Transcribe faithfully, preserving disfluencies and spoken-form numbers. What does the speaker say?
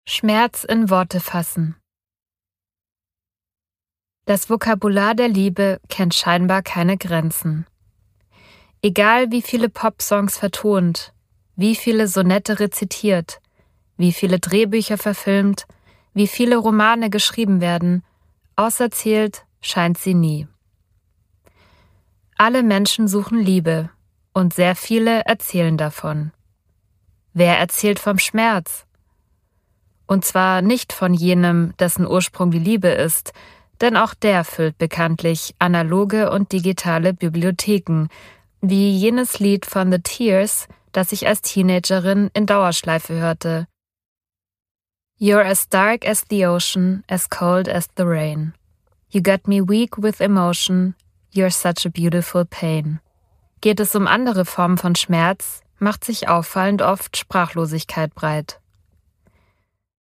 Schmerz in Worte fassen. Das Vokabular der Liebe kennt scheinbar keine Grenzen. Egal wie viele Popsongs vertont, wie viele Sonette rezitiert, wie viele Drehbücher verfilmt, wie viele Romane geschrieben werden, auserzählt scheint sie nie. Alle Menschen suchen Liebe und sehr viele erzählen davon. Wer erzählt vom Schmerz? Und zwar nicht von jenem, dessen Ursprung die Liebe ist, denn auch der füllt bekanntlich analoge und digitale Bibliotheken, wie jenes Lied von The Tears, das ich als Teenagerin in Dauerschleife hörte. You're as dark as the ocean, as cold as the rain. You got me weak with emotion, you're such a beautiful pain. Geht es um andere Formen von Schmerz, macht sich auffallend oft Sprachlosigkeit breit.